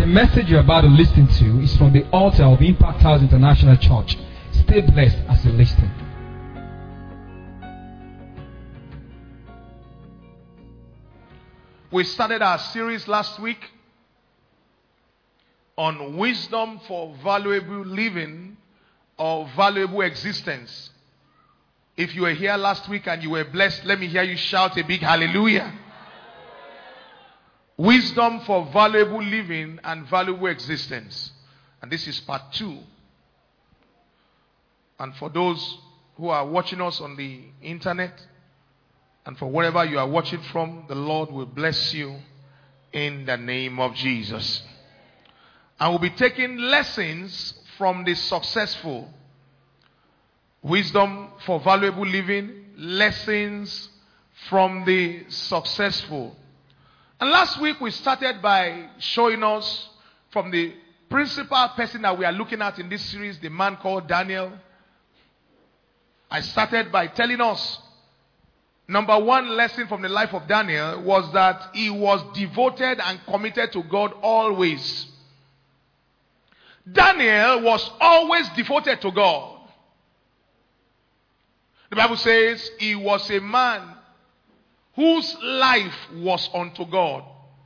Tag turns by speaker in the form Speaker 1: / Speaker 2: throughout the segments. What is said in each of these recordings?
Speaker 1: The message you're about to listen to is from the altar of Impact House International Church. Stay blessed as you listen.
Speaker 2: We started our series last week on wisdom for valuable living or valuable existence. If you were here last week and you were blessed, let me hear you shout a big hallelujah. Wisdom for valuable living and valuable existence. And this is part 2. And for those who are watching us on the internet, and for wherever you are watching from, the Lord will bless you in the name of Jesus. I will be taking lessons from the successful. Wisdom for valuable living, lessons from the successful. And last week we started by showing us from the principal person that we are looking at in this series, the man called Daniel. I started by telling us, number one lesson from the life of Daniel was that he was devoted and committed to God always. Daniel was always devoted to God. The Bible says he was a man whose life was unto God.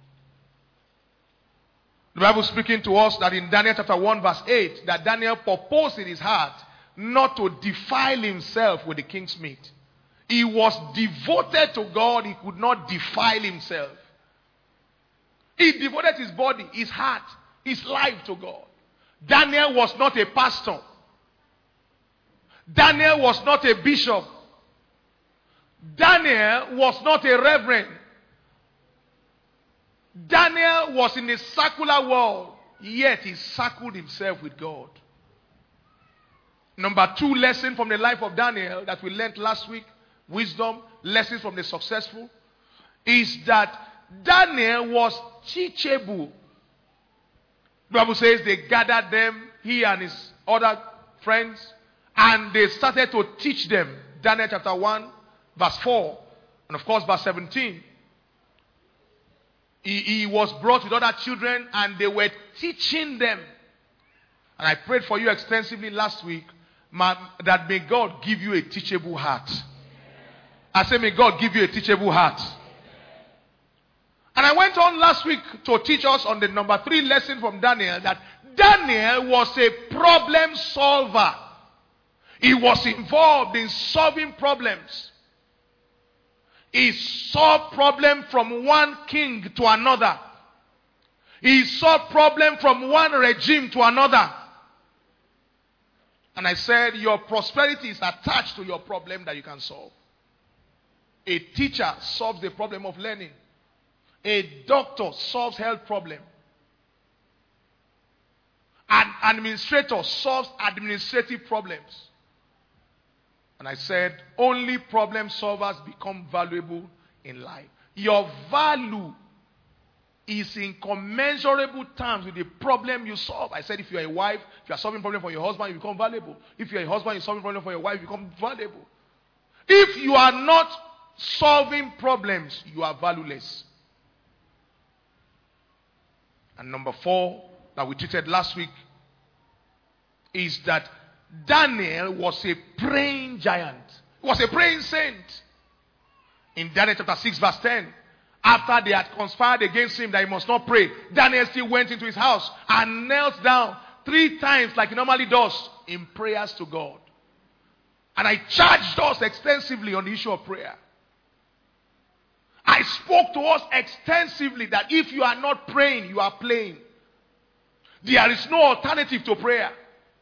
Speaker 2: The Bible speaking to us that in Daniel chapter 1 verse 8, that Daniel purposed in his heart not to defile himself with the king's meat. He was devoted to God. He could not defile himself. He devoted his body, his heart, his life to God. Daniel was not a pastor. Daniel was not a bishop. Daniel was not a reverend. Daniel was in a secular world, yet he circled himself with God. Number 2 lesson from the life of Daniel that we learned last week, wisdom, lessons from the successful, is that Daniel was teachable. The Bible says they gathered them, he and his other friends, and they started to teach them. Daniel chapter 1, verse 4, and of course verse 17. He was brought with other children and they were teaching them. And I prayed for you extensively last week that may God give you a teachable heart. I say may God give you a teachable heart. And I went on last week to teach us on the number 3 lesson from Daniel, that Daniel was a problem solver. He was involved in solving problems. He solved problem from one king to another. He solved problem from one regime to another. And I said your prosperity is attached to your problem that you can solve. A teacher solves the problem of learning. A doctor solves health problem. An administrator solves administrative problems. And I said, only problem solvers become valuable in life. Your value is in commensurable terms with the problem you solve. I said, if you're a wife, if you're solving a problem for your husband, you become valuable. If you're a husband, you're solving a problem for your wife, you become valuable. If you are not solving problems, you are valueless. And number 4 that we treated last week is that Daniel was a praying giant. He was a praying saint. In Daniel chapter 6 verse 10, after they had conspired against him that he must not pray, Daniel still went into his house and knelt down 3 times like he normally does in prayers to God. And I charged us extensively on the issue of prayer. I spoke to us extensively that if you are not praying, you are playing. There is no alternative to prayer.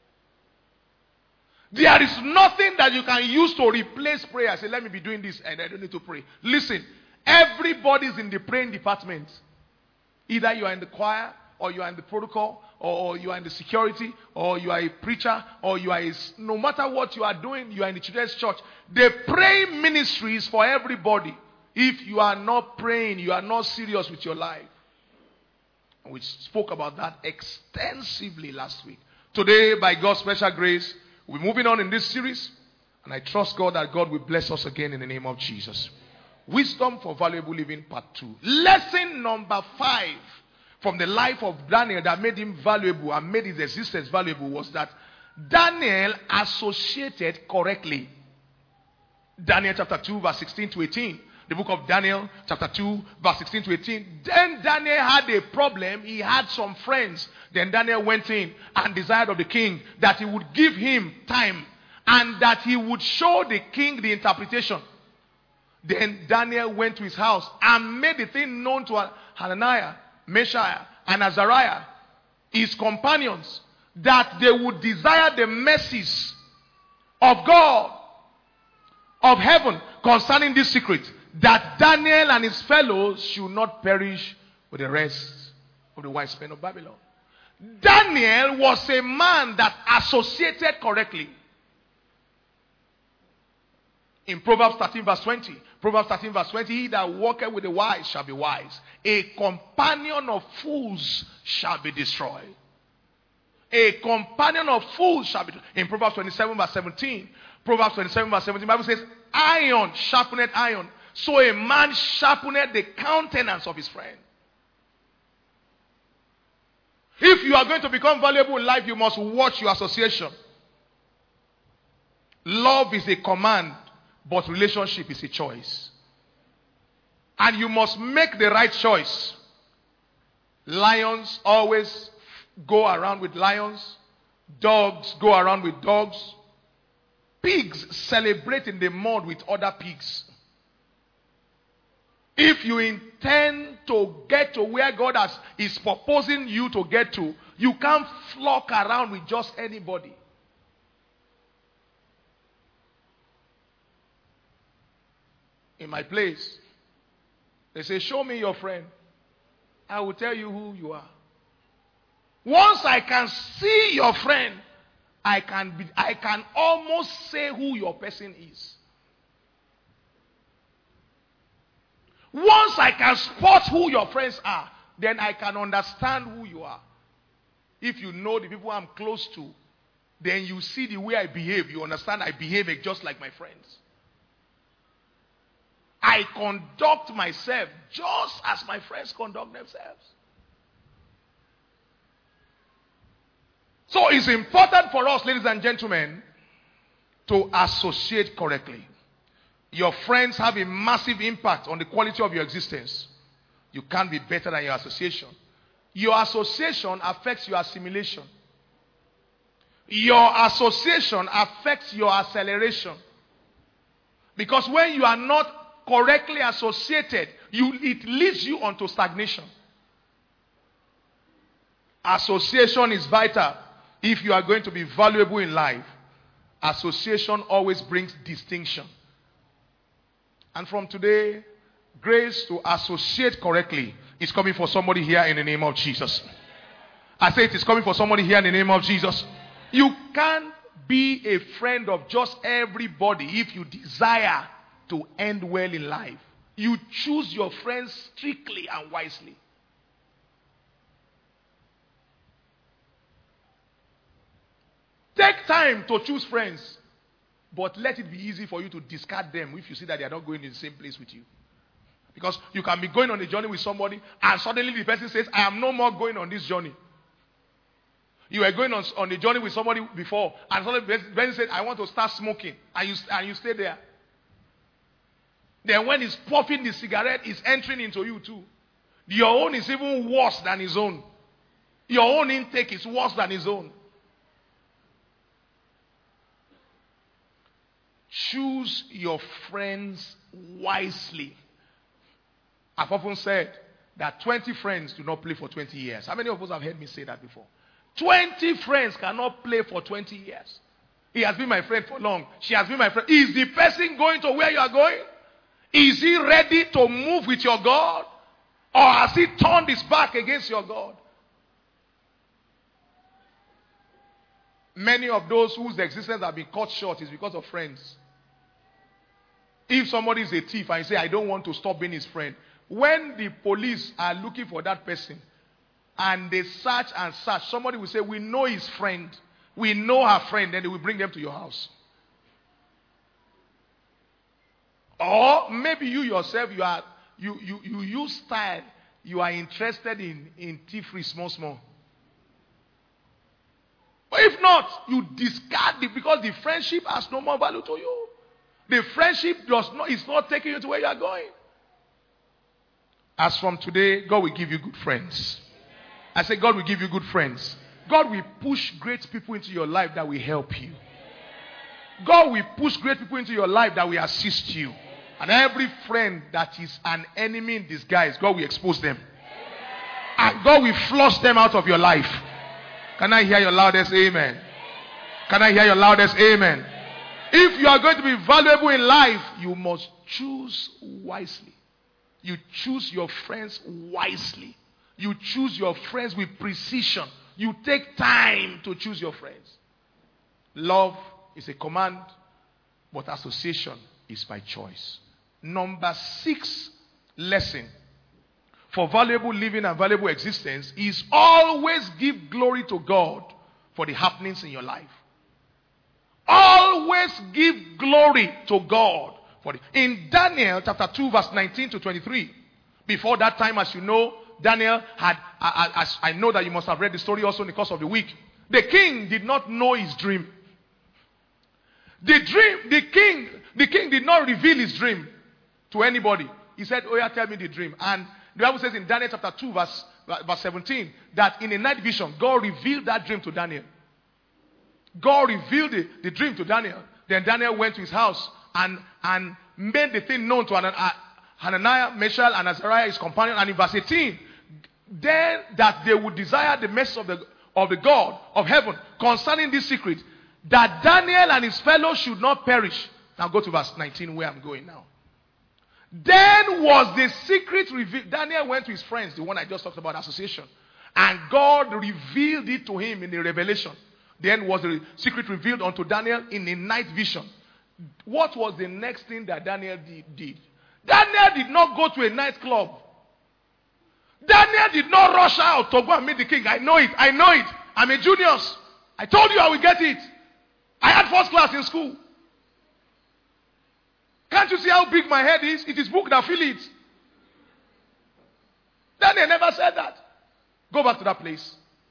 Speaker 2: There is nothing that you can use to replace prayer. Say, let me be doing this and I don't need to pray. Listen, everybody is in the praying department. Either you are in the choir, or you are in the protocol, or you are in the security, or you are a preacher, or you are no matter what you are doing, you are in the children's church. The praying ministry is for everybody. If you are not praying, you are not serious with your life. And we spoke about that extensively last week. Today, by God's special grace, we're moving on in this series, and I trust God that God will bless us again in the name of Jesus. Wisdom for valuable living, part 2. Lesson number 5 from the life of Daniel that made him valuable and made his existence valuable was that Daniel associated correctly. Daniel chapter 2 verse 16 to 18. The book of Daniel chapter 2 verse 16 to 18. Then Daniel had a problem. He had some friends. Then Daniel went in and desired of the king that he would give him time and that he would show the king the interpretation. Then Daniel went to his house and made the thing known to Hananiah, Mishael, and Azariah, his companions, that they would desire the mercies of God, of heaven, concerning this secret, that Daniel and his fellows should not perish with the rest of the wise men of Babylon. Daniel was a man that associated correctly. In Proverbs 13 verse 20, Proverbs 13 verse 20, he that walketh with the wise shall be wise. A companion of fools shall be destroyed. A companion of fools shall be destroyed. In Proverbs 27 verse 17, Proverbs 27 verse 17, the Bible says, iron sharpeneth iron. So a man sharpeneth the countenance of his friend. If you are going to become valuable in life, you must watch your association. Love is a command, but relationship is a choice. And you must make the right choice. Lions always go around with lions. Dogs go around with dogs. Pigs celebrate in the mud with other pigs. If you intend to get to where God is proposing you to get to, you can't flock around with just anybody. In my place, they say, show me your friend. I will tell you who you are. Once I can see your friend, I can almost say who your person is. Once I can spot who your friends are, then I can understand who you are. If you know the people I'm close to, then you see the way I behave. You understand I behave just like my friends. I conduct myself just as my friends conduct themselves. So it's important for us, ladies and gentlemen, to associate correctly. Your friends have a massive impact on the quality of your existence. You can't be better than your association. Your association affects your assimilation. Your association affects your acceleration. Because when you are not correctly associated, it leads you onto stagnation. Association is vital. If you are going to be valuable in life, association always brings distinction. And from today, grace to associate correctly is coming for somebody here in the name of Jesus. I say it is coming for somebody here in the name of Jesus. You can't be a friend of just everybody if you desire to end well in life. You choose your friends strictly and wisely. Take time to choose friends, but let it be easy for you to discard them if you see that they are not going in the same place with you. Because you can be going on a journey with somebody and suddenly the person says, I am no more going on this journey. You were going on a journey with somebody before and suddenly the person said, I want to start smoking, and you stay there. Then when he's puffing the cigarette, it's entering into you too. Your own is even worse than his own. Your own intake is worse than his own. Choose your friends wisely. I've often said that 20 friends do not play for 20 years. How many of us have heard me say that before? 20 friends cannot play for 20 years. He has been my friend for long. She has been my friend. Is the person going to where you are going? Is he ready to move with your God? Or has he turned his back against your God? Many of those whose existence have been cut short is because of friends. If somebody is a thief and you say, I don't want to stop being his friend, when the police are looking for that person and they search and search, somebody will say, we know his friend, we know her friend, then they will bring them to your house. Or maybe you yourself, you use style, you are interested in thievery small. But if not, you discard it because the friendship has no more value to you. The friendship is not taking you to where you are going. As from today, God will give you good friends. I say God will give you good friends. God will push great people into your life that will help you. God will push great people into your life that will assist you. And every friend that is an enemy in disguise, God will expose them. And God will flush them out of your life. Can I hear your loudest amen? Can I hear your loudest amen? If you are going to be valuable in life, you must choose wisely. You choose your friends wisely. You choose your friends with precision. You take time to choose your friends. Love is a command, but association is by choice. Number 6 lesson for valuable living and valuable existence is always give glory to God for the happenings in your life. Always give glory to God. In Daniel chapter 2 verse 19 to 23, before that time, as you know, Daniel had, as I know that you must have read the story also in the course of the week, the king did not know his dream. The king did not reveal his dream to anybody. He said, oh yeah, tell me the dream. And the Bible says in Daniel chapter 2 verse 17, that in a night vision, God revealed that dream to Daniel. God revealed the dream to Daniel. Then Daniel went to his house and made the thing known to Hananiah, Mishael, and Azariah, his companion. And in verse 18, then that they would desire the message of the God of heaven concerning this secret, that Daniel and his fellows should not perish. Now go to verse 19 where I'm going now. Then was the secret revealed. Daniel went to his friends, the one I just talked about, association. And God revealed it to him in the revelation. Then was the secret revealed unto Daniel in a night vision. What was the next thing that Daniel did? Daniel did not go to a nightclub. Daniel did not rush out to go and meet the king. I know it. I'm a juniors. I told you I will get it. I had first class in school. Can't you see how big my head is? It is book that fill it. Daniel never said that. Go back to that place.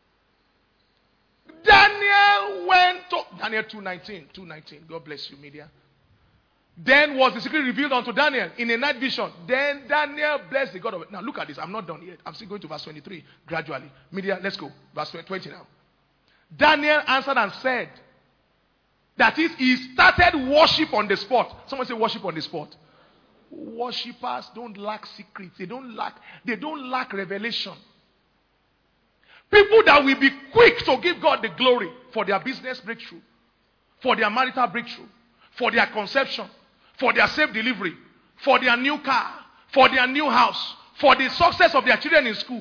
Speaker 2: Daniel went to Daniel 2:19. God bless you, media. Then was the secret revealed unto Daniel in a night vision. Then Daniel blessed the God of it. Now look at this. I'm not done yet. I'm still going to verse 23 gradually. Media, let's go. Verse 20 now. Daniel answered and said, that is, he started worship on the spot. Someone say worship on the spot. Worshippers don't lack secrets. They don't lack revelation. People that will be quick to give God the glory for their business breakthrough, for their marital breakthrough, for their conception, for their safe delivery, for their new car, for their new house, for the success of their children in school.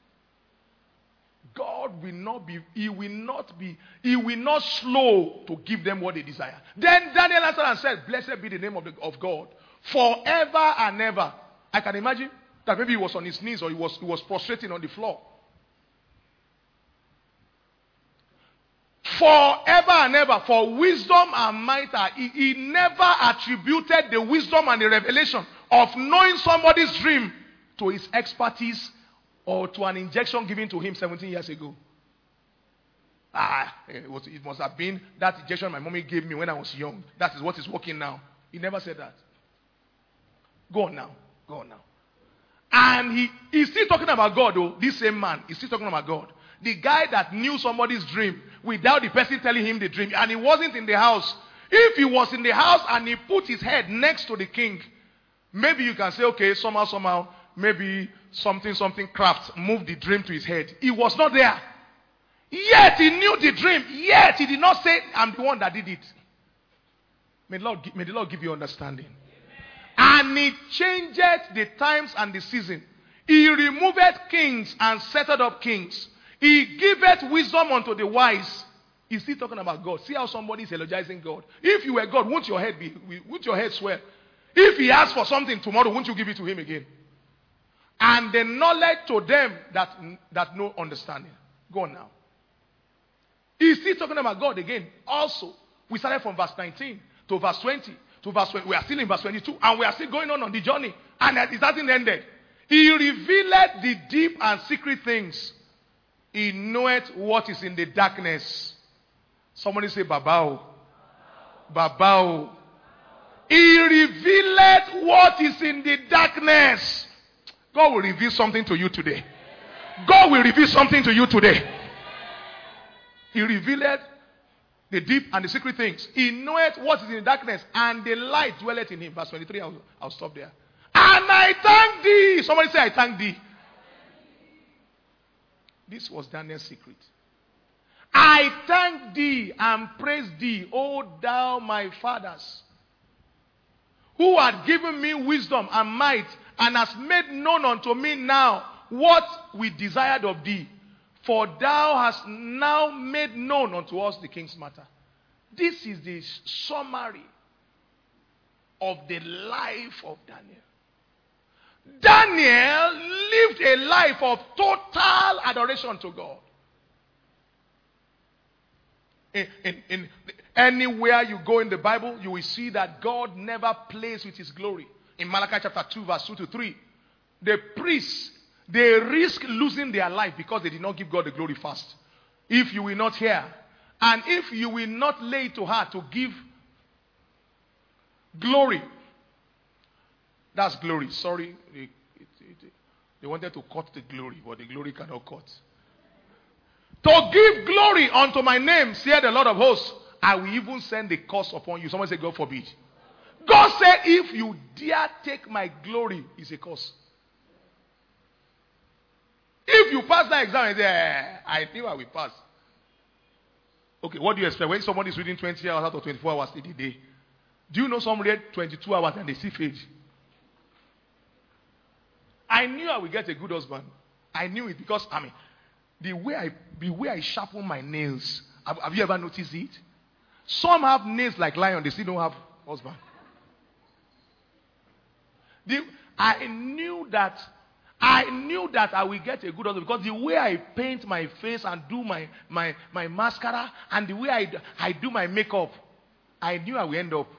Speaker 2: God will not be, he will not slow to give them what they desire. Then Daniel answered and said, blessed be the name of God forever and ever. I can imagine that maybe he was on his knees or he was prostrating on the floor. Forever and ever, for wisdom and might. He never attributed the wisdom and the revelation of knowing somebody's dream to his expertise or to an injection given to him 17 years ago. It must have been that injection my mommy gave me when I was young. That is what is working now. He never said that. Go on now. And he's still talking about God, though. This same man is still talking about God. The guy that knew somebody's dream without the person telling him the dream, and he wasn't in the house. If he was in the house and he put his head next to the king, maybe you can say, okay, somehow, maybe something craft moved the dream to his head. He was not there. Yet he knew the dream. Yet he did not say, I'm the one that did it. May the Lord give you understanding. And he changed the times and the season. He removed kings and set up kings. He giveth wisdom unto the wise. He's still talking about God. See how somebody is eulogizing God. If you were God, won't your head swell? If he asks for something tomorrow, won't you give it to him again? And the knowledge to them that no understanding. Go on now. He's still talking about God again. Also, we started from verse 19 to verse 20 to verse 20. We are still in verse 22, and we are still going on the journey, and it hasn't ended. He revealed the deep and secret things. He knoweth what is in the darkness. Somebody say, Babao. Babao. He revealed what is in the darkness. God will reveal something to you today. God will reveal something to you today. He revealed the deep and the secret things. He knoweth what is in the darkness, and the light dwelleth in him. Verse 23, I'll stop there. And I thank thee. Somebody say, I thank thee. This was Daniel's secret. I thank thee and praise thee, O thou my fathers, who had given me wisdom and might, and hast made known unto me now what we desired of thee. For thou hast now made known unto us the king's matter. This is the summary of the life of Daniel. Daniel lived a life of total adoration to God. In anywhere you go in the Bible, you will see that God never plays with his glory. In Malachi chapter 2, verse 2 to 3, the priests, they risk losing their life because they did not give God the glory first. If you will not hear, and if you will not lay to heart to give glory, that's glory. Sorry, they wanted to cut the glory, but the glory cannot cut. To give glory unto my name, saith the Lord of hosts, I will even send a curse upon you. Someone say, God forbid. God said, if you dare take my glory, it's a curse. If you pass that exam and say, I knew I will pass. Okay, what do you expect? When somebody is reading 20 hours out of 24 hours a day, do you know some read 22 hours and they still fail? I knew I would get a good husband. I knew it because, the way I sharpen my nails, have you ever noticed it? Some have nails like lion, they still don't have husband. I knew that I will get a good husband because the way I paint my face and do my mascara and the way I do my makeup, I knew I will end up.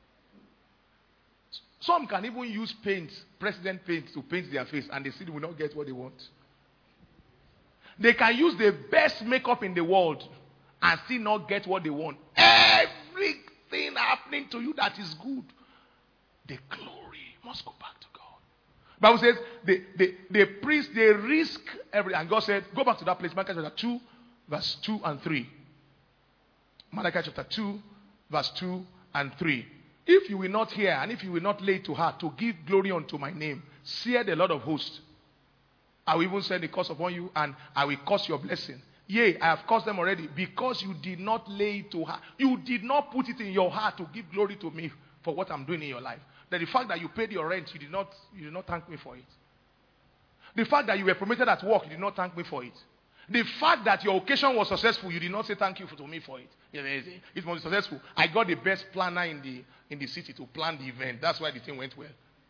Speaker 2: Some can even use paint, president paint, to paint their face and they still will not get what they want. They can use the best makeup in the world and still not get what they want. Everything happening to you that is good, the glory must go back to God. Bible says the priests, they risk everything. And God said, go back to that place, Malachi chapter 2, verse 2 and 3. Malachi chapter 2, verse 2 and 3. If you will not hear, and if you will not lay to heart to give glory unto my name, saith the Lord of hosts, I will even send a curse upon you, and I will curse your blessing. Yea, I have cursed them already, because you did not lay to heart. You did not put it in your heart to give glory to me for what I'm doing in your life. That the fact that you paid your rent, you did not thank me for it. The fact that you were promoted at work, you did not thank me for it. The fact that your occasion was successful, you did not say thank you to me for it. It was successful. I got the best planner in the city to plan the event. That's why the thing went well.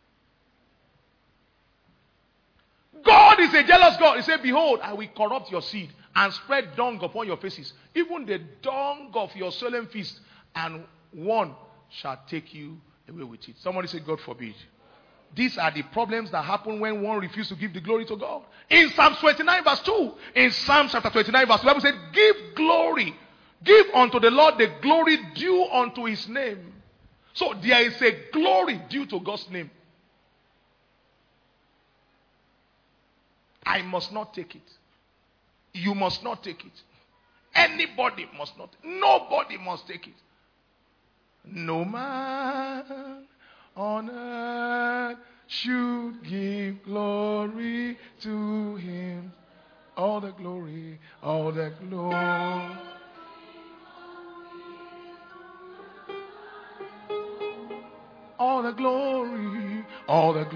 Speaker 2: God is a jealous God. He said, behold, I will corrupt your seed and spread dung upon your faces, even the dung of your solemn feast, and one shall take you away with it. Somebody say, God forbid. These are the problems that happen when one refuses to give the glory to God. In Psalm 29 verse 2, in Psalm chapter 29 verse 2, the Bible said, give glory. Give unto the Lord the glory due unto his name. So there is a glory due to God's name. I must not take it. You must not take it. Anybody must not. Nobody must take it. No man on earth should give glory to him. All the glory, all the glory. All the glory, all the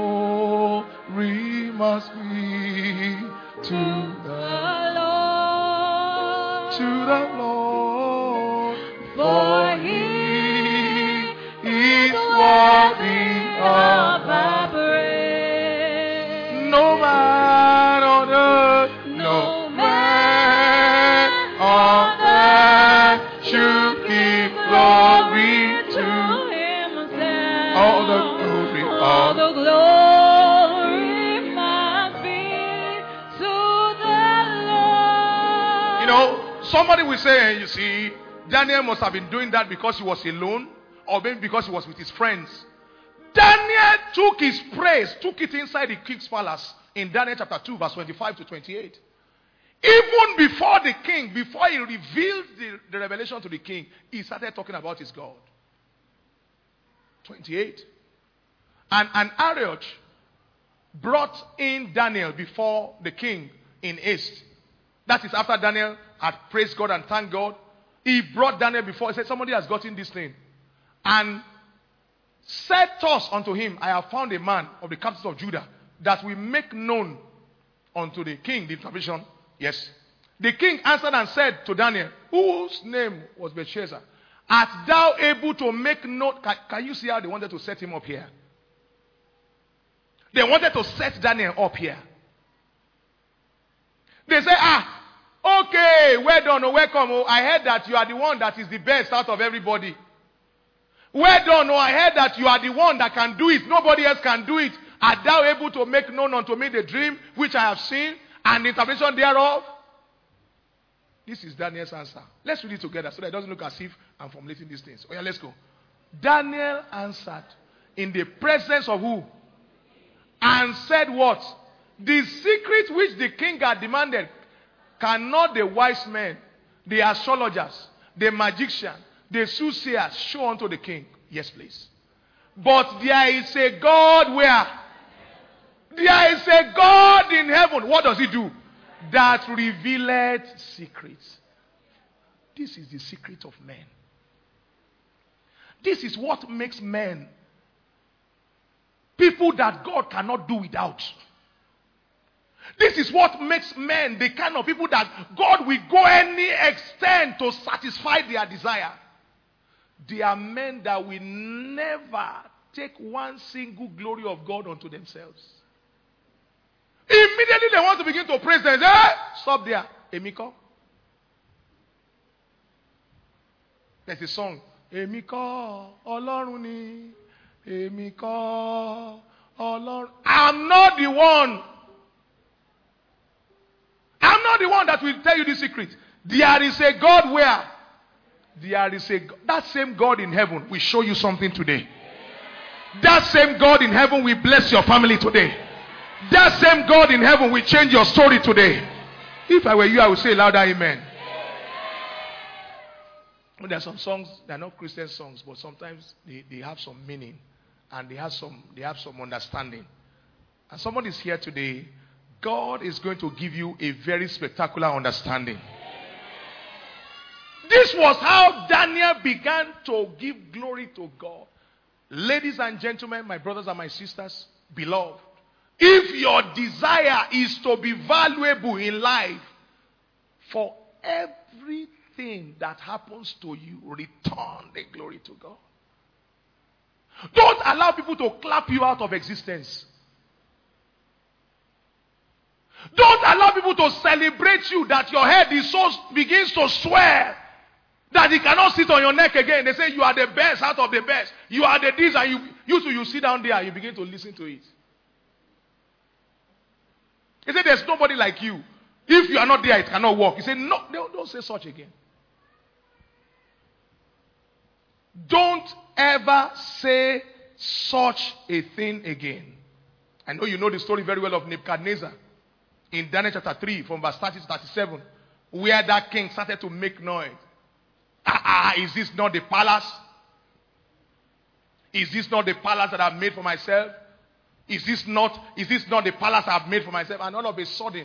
Speaker 2: glory must be to the Lord. To the Lord. For he is worthy of our praise. No man on earth, no man on earth should give glory to him. All the glory, all the glory Somebody will say, you see, Daniel must have been doing that because he was alone, or maybe because he was with his friends. Daniel took his praise, took it inside the king's palace in Daniel chapter 2, verse 25 to 28. Even before the king, before he revealed the revelation to the king, he started talking about his God. 28. And Arioch brought in Daniel before the king in haste. That is after Daniel had praised God and thanked God. He brought Daniel before. He said, somebody has gotten this thing. And said thus unto him, I have found a man of the captives of Judah that will make known unto the king the interpretation. Yes. The king answered and said to Daniel, whose name was Belshazzar, art thou able to make known? Can you see how they wanted to set him up here? They wanted to set Daniel up here. They say, okay, well done, welcome. I heard that you are the one that is the best out of everybody. Well done, I heard that you are the one that can do it. Nobody else can do it. Art thou able to make known unto me the dream which I have seen and the interpretation thereof? This is Daniel's answer. Let's read it together so that it doesn't look as if I'm formulating these things. Oh yeah, let's go. Daniel answered in the presence of who? And said what? The secret which the king had demanded, cannot the wise men, the astrologers, the magician, the soothsayers show unto the king? Yes, please. But there is a God where? There is a God in heaven. What does he do? That revealeth secrets. This is the secret of men. This is what makes men people that God cannot do without. This is what makes men the kind of people that God will go any extent to satisfy their desire. They are men that will never take one single glory of God unto themselves. Immediately they want to begin to praise them. Stop there. Emiko. There's a song. Emiko, Ọlọ́run ni. Emiko, Ọlọ́run. I'm not the one. I'm not the one that will tell you the secret. There is a God where? There is a God. That same God in heaven will show you something today. That same God in heaven will bless your family today. That same God in heaven will change your story today. If I were you, I would say louder amen. There are some songs, they are not Christian songs, but sometimes they have some meaning and they have some understanding. And somebody is here today. God is going to give you a very spectacular understanding. This was how Daniel began to give glory to God. Ladies and gentlemen, my brothers and my sisters, beloved, if your desire is to be valuable in life, for everything that happens to you, return the glory to God. Don't allow people to clap you out of existence. Don't allow people to celebrate you that your head begins to swear that it cannot sit on your neck again. They say you are the best out of the best. You are the this, and you sit down there and you begin to listen to it. He said there's nobody like you. If you are not there, it cannot work. He said no, don't say such again. Don't ever say such a thing again. I know you know the story very well of Nebuchadnezzar. In Daniel chapter 3, from verse 30 to 37, where that king started to make noise. Is this not the palace? Is this not the palace that I've made for myself? Is this not the palace I've made for myself? And all of a sudden,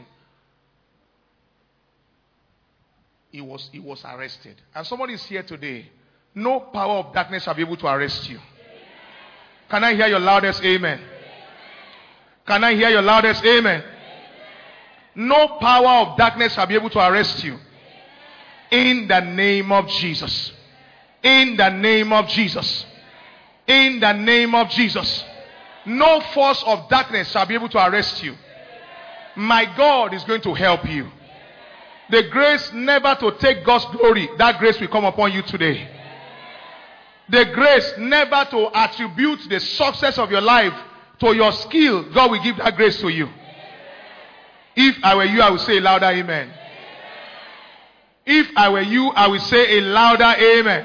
Speaker 2: he was arrested. And somebody is here today. No power of darkness shall be able to arrest you. Can I hear your loudest amen? Can I hear your loudest amen? No power of darkness shall be able to arrest you. In the name of Jesus. In the name of Jesus. In the name of Jesus. No force of darkness shall be able to arrest you. My God is going to help you. The grace never to take God's glory, that grace will come upon you today. The grace never to attribute the success of your life to your skill, God will give that grace to you. If I were you, I would say louder amen. If I were you, I would say a louder amen.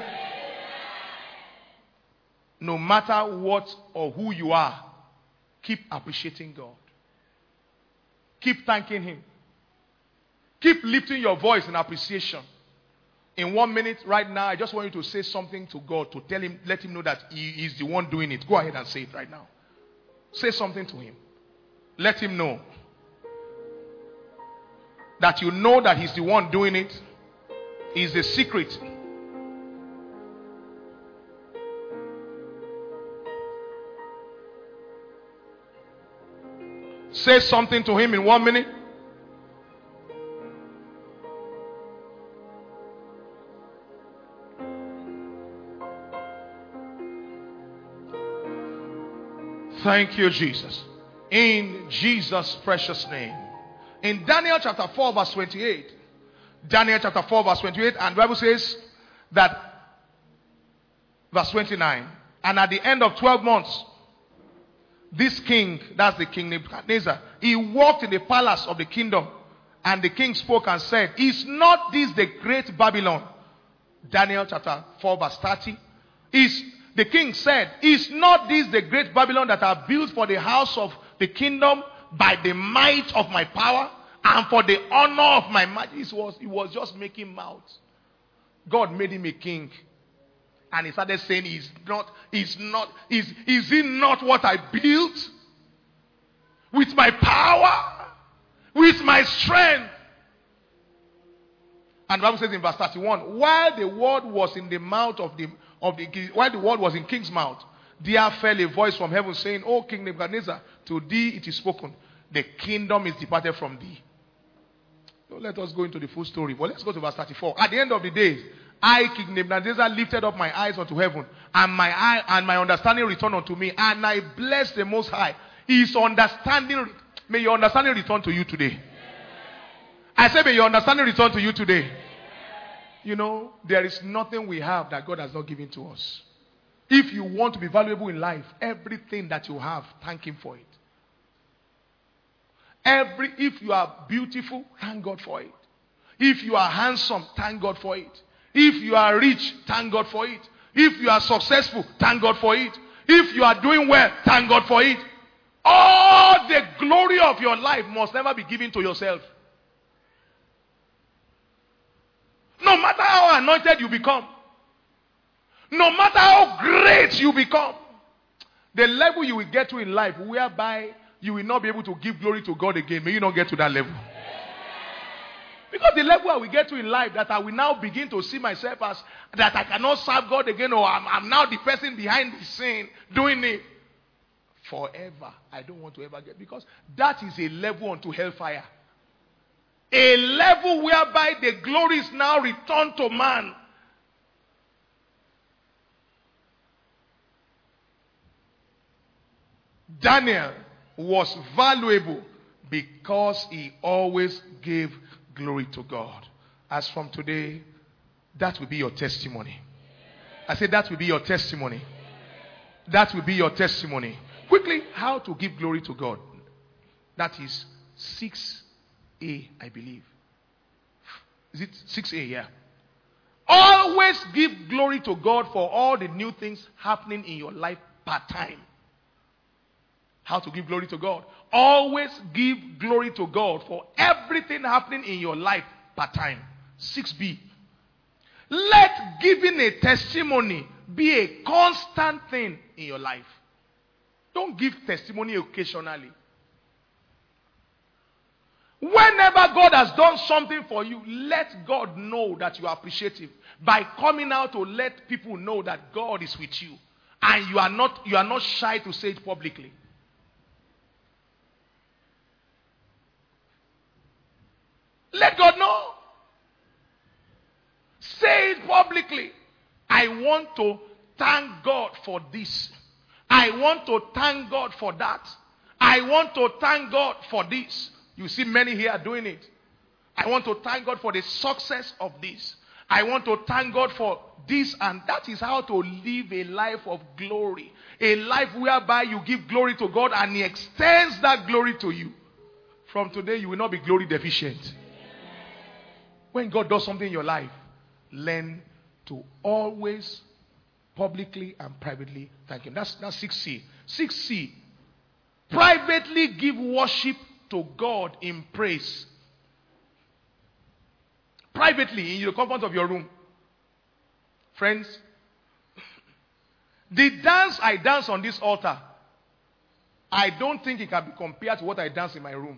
Speaker 2: No matter what or who you are, keep appreciating God. Keep thanking Him. Keep lifting your voice in appreciation. In 1 minute right now, I just want you to say something to God, to tell Him, let Him know that He is the one doing it. Go ahead and say it right now. Say something to Him. Let Him know that you know that He's the one doing it. He's the secret. Say something to Him in 1 minute. Thank you, Jesus. In Jesus' precious name. In Daniel chapter 4 verse 28. Daniel chapter 4 verse 28. And the Bible says that, verse 29. And at the end of 12 months, this king, that's the king Nebuchadnezzar, he walked in the palace of the kingdom. And the king spoke and said, is not this the great Babylon? Daniel chapter 4 verse 30. The king said, is not this the great Babylon that I built for the house of the kingdom by the might of my power and for the honor of my majesty? He was just making mouth. God made him a king. And he started saying, is it not what I built? With my power? With my strength? And the Bible says in verse 31, while the word was in the mouth while the word was in king's mouth, there fell a voice from heaven saying, O King Nebuchadnezzar, to thee it is spoken, the kingdom is departed from thee. So let us go into the full story. But let's go to verse 34. At the end of the days, I, King Nebuchadnezzar, lifted up my eyes unto heaven, and my understanding returned unto me, and I blessed the Most High. His understanding, may your understanding return to you today. I say, may your understanding return to you today. You know, there is nothing we have that God has not given to us. If you want to be valuable in life, everything that you have, thank Him for it. If you are beautiful, thank God for it. If you are handsome, thank God for it. If you are rich, thank God for it. If you are successful, thank God for it. If you are doing well, thank God for it. All the glory of your life must never be given to yourself. No matter how anointed you become, no matter how great you become, the level you will get to in life whereby you will not be able to give glory to God again, may you not get to that level. Because the level I will get to in life, that I will now begin to see myself as that I cannot serve God again, or I'm now the person behind the scene doing it forever. I don't want to ever get, because that is a level unto hellfire. A level whereby the glory is now returned to man. Daniel was valuable because he always gave glory to God. As from today, that will be your testimony. I said that will be your testimony. That will be your testimony. Quickly, how to give glory to God. That is 6A, I believe. Is it 6A? Yeah. Always give glory to God for all the new things happening in your life part time. How to give glory to God? Always give glory to God for everything happening in your life part time. 6B. Let giving a testimony be a constant thing in your life. Don't give testimony occasionally. Whenever God has done something for you, let God know that you are appreciative by coming out to let people know that God is with you, and you are not shy to say it publicly. Let God know. Say it publicly. I want to thank God for this. I want to thank God for that. I want to thank God for this. You see many here doing it. I want to thank God for the success of this. I want to thank God for this, and that is how to live a life of glory. A life whereby you give glory to God and He extends that glory to you. From today, you will not be glory deficient. When God does something in your life, learn to always publicly and privately thank Him. That's 6C. 6C. Privately give worship to God in praise. Privately, in the comfort of your room. Friends, the dance I dance on this altar, I don't think it can be compared to what I dance in my room.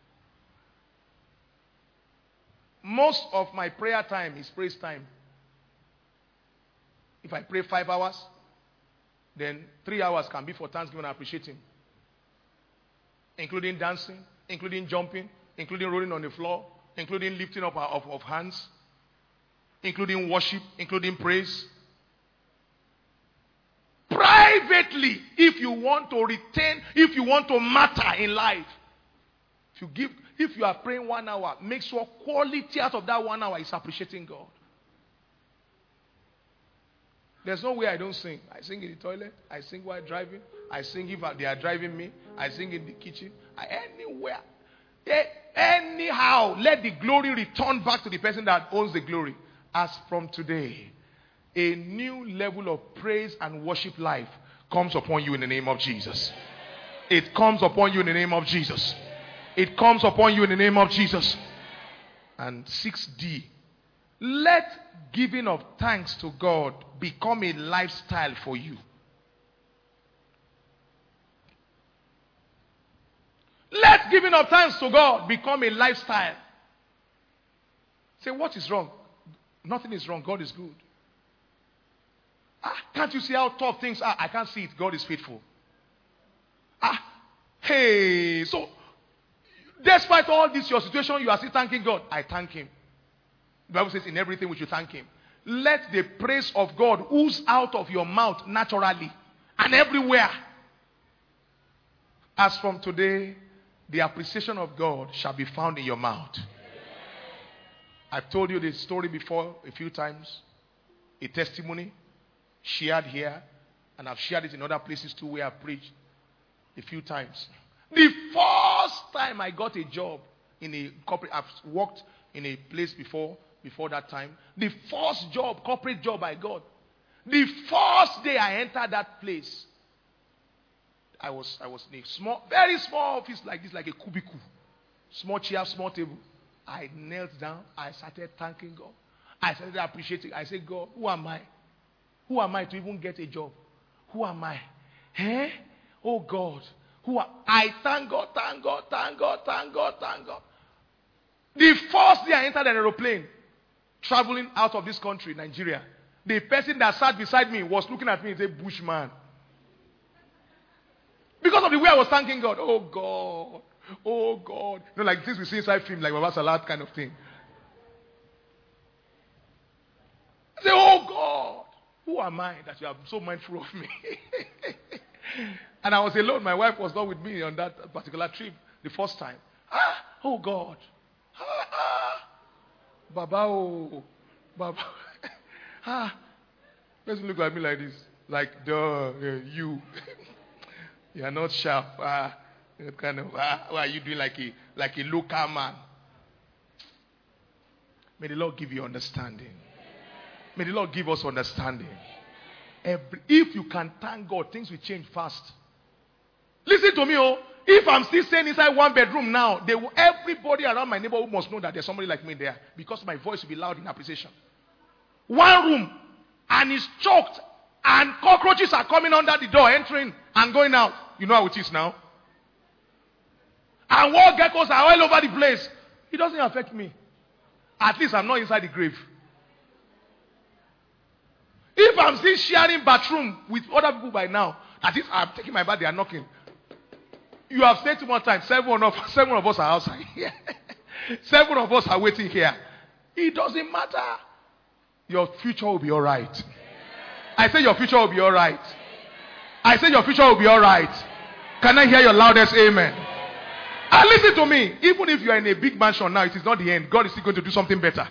Speaker 2: Most of my prayer time is praise time. If I pray 5 hours, then 3 hours can be for thanksgiving and appreciating. Including dancing, including jumping, including rolling on the floor, including lifting up of hands, including worship, including praise. Privately, if you want to retain, if you want to matter in life, if you are praying 1 hour, make sure quality out of that 1 hour is appreciating God. There's no way I don't sing. I sing in the toilet. I sing while driving. I sing if they are driving me. I sing in the kitchen. Anywhere. Anyhow, let the glory return back to the person that owns the glory. As from today, a new level of praise and worship life comes upon you in the name of Jesus. It comes upon you in the name of Jesus. It comes upon you in the name of Jesus. And 6D. Let giving of thanks to God become a lifestyle for you. Let giving of thanks to God become a lifestyle. Say, what is wrong? Nothing is wrong. God is good. Can't you see how tough things are? I can't see it. God is faithful. Hey. So, despite all this, your situation, you are still thanking God. I thank Him. The Bible says in everything we should thank Him. Let the praise of God ooze out of your mouth naturally and everywhere. As from today, the appreciation of God shall be found in your mouth. I've told you this story before a few times. A testimony shared here, and I've shared it in other places too where I've preached a few times. The first time I got a job in a corporate, I've worked in a place before that time. The first job, corporate job I got. The first day I entered that place, I was in a small, very small office like this, like a cubicle. Small chair, small table. I knelt down. I started thanking God. I started appreciating. I said, God, who am I? Who am I to even get a job? Who am I? Oh God. I thank God, thank God, thank God, thank God, thank God. The first day I entered an aeroplane, traveling out of this country, Nigeria, the person that sat beside me was looking at me and said, Bushman. Because of the way I was thanking God. Oh God. Oh God. You know, like things we see inside film, like Baba Salat kind of thing. I say, oh God. Who am I that you are so mindful of me? And I was alone. My wife was not with me on that particular trip the first time. Oh God. Baba, oh. Baba. Person look at me like this. Like, duh, you. You are not sharp. Kind of, what are you doing like a local man? May the Lord give you understanding. May the Lord give us understanding. If you can thank God, things will change fast. Listen to me, oh. If I'm still staying inside one bedroom now, everybody around my neighborhood must know that there's somebody like me there, because my voice will be loud in appreciation. One room, and it's choked, and cockroaches are coming under the door, entering and going out. You know how it is now. And wall geckos are all over the place. It doesn't affect me. At least I'm not inside the grave. If I'm still sharing bathroom with other people by now, at least I'm taking my bath, they are knocking. You have said too much time. 7 of us are outside here. 7 of us are waiting here. It doesn't matter. Your future will be all right. I say your future will be all right. I say your future will be all right. Can I hear your loudest amen? And listen to me. Even if you are in a big mansion now, it is not the end. God is still going to do something better.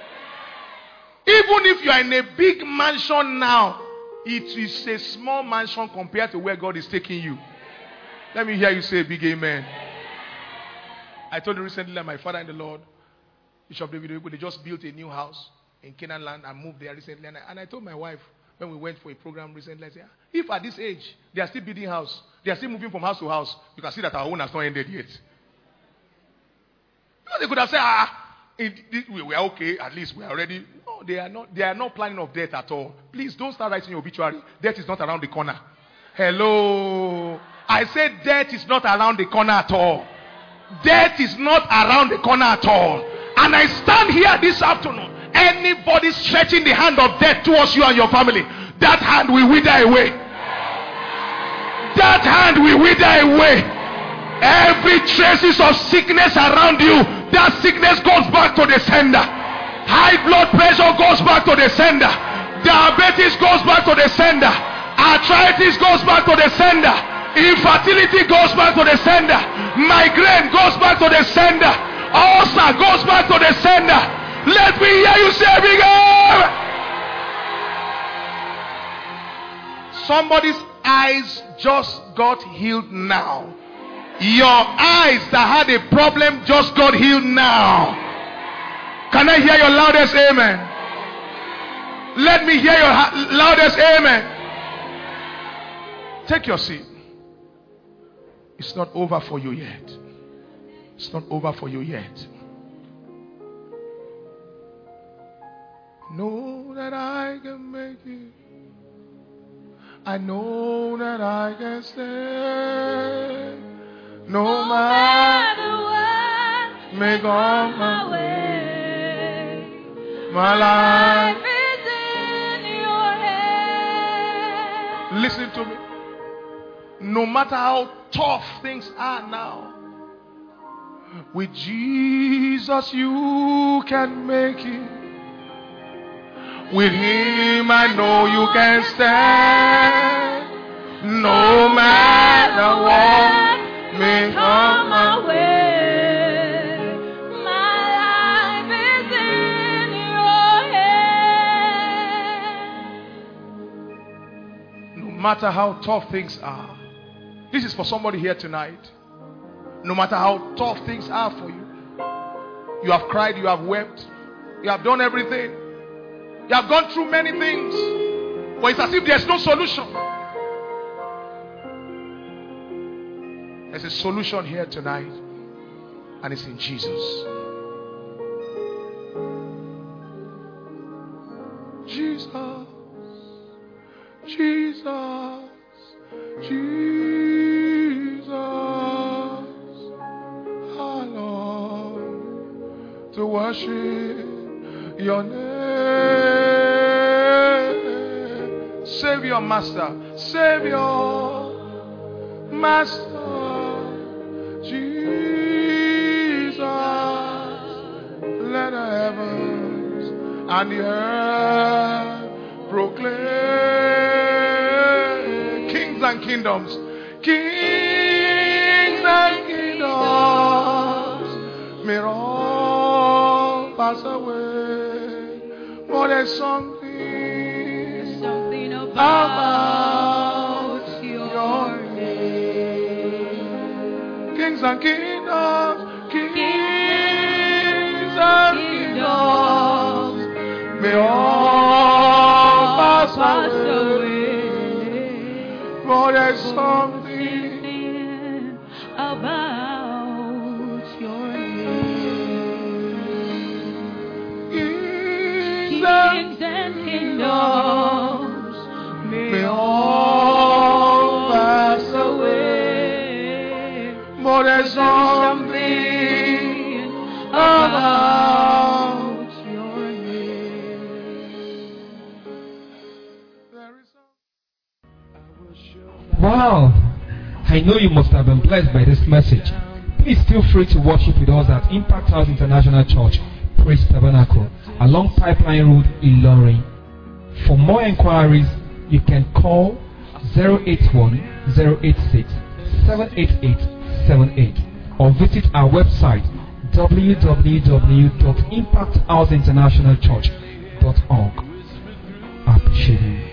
Speaker 2: Even if you are in a big mansion now, it is a small mansion compared to where God is taking you. Let me hear you say a big amen. I told you recently that my father in the Lord Bishop David, they just built a new house in Canaan land and moved there recently. And I told my wife when we went for a program recently, I said, if at this age they are still building house, they are still moving from house to house, you can see that our own has not ended yet. Because they could have said, we are okay, at least we are ready. No, they are not planning of death at all. Please don't start writing your obituary. Death is not around the corner. Hello. I said death is not around the corner at all. Death is not around the corner at all. And I stand here this afternoon. Anybody stretching the hand of death towards you and your family, that hand will wither away. That hand will wither away. Every traces of sickness around you, that sickness goes back to the sender. High blood pressure goes back to the sender. Diabetes goes back to the sender. Arthritis goes back to the sender. Infertility goes back to the sender. Migraine goes back to the sender. Ulcer goes back to the sender. Let me hear you say big amen. Somebody's eyes just got healed now. Your eyes that had a problem just got healed now. Can I hear your loudest amen? Let me hear your loudest amen. Take your seat. It's not over for you yet. It's not over for you yet. Know that I can make it. I know that I can stand. No matter what may come my way. My life is in your hands. Listen to me. No matter how tough things are now, with Jesus you can make it. With him I know you can stand. No matter what may come my way. My life is in your hands. No matter how tough things are. This is for somebody here tonight. No matter how tough things are for you. You have cried, you have wept. You have done everything. You have gone through many things, but it's as if there's no solution. There's a solution here tonight, and it's in Jesus. Jesus, Jesus, Jesus, I long to worship your name. Savior, Master, Savior, Master, Jesus. Let the heavens and the earth proclaim. Kings and kingdoms, kings and kingdoms may all pass away, but there's something about your name. Kings and kingdoms, kings and kingdoms may all pass away, but there's something about your name. Kings and kingdoms may all pass away, but there's something about your name.
Speaker 1: Wow! I know you must have been blessed by this message. Please feel free to worship with us at Impact House International Church, Praise Tabernacle, along Pipeline Road, Ilorin. For more inquiries, you can call 081-086-78878 or visit our website www.impacthouseinternationalchurch.org. I appreciate you.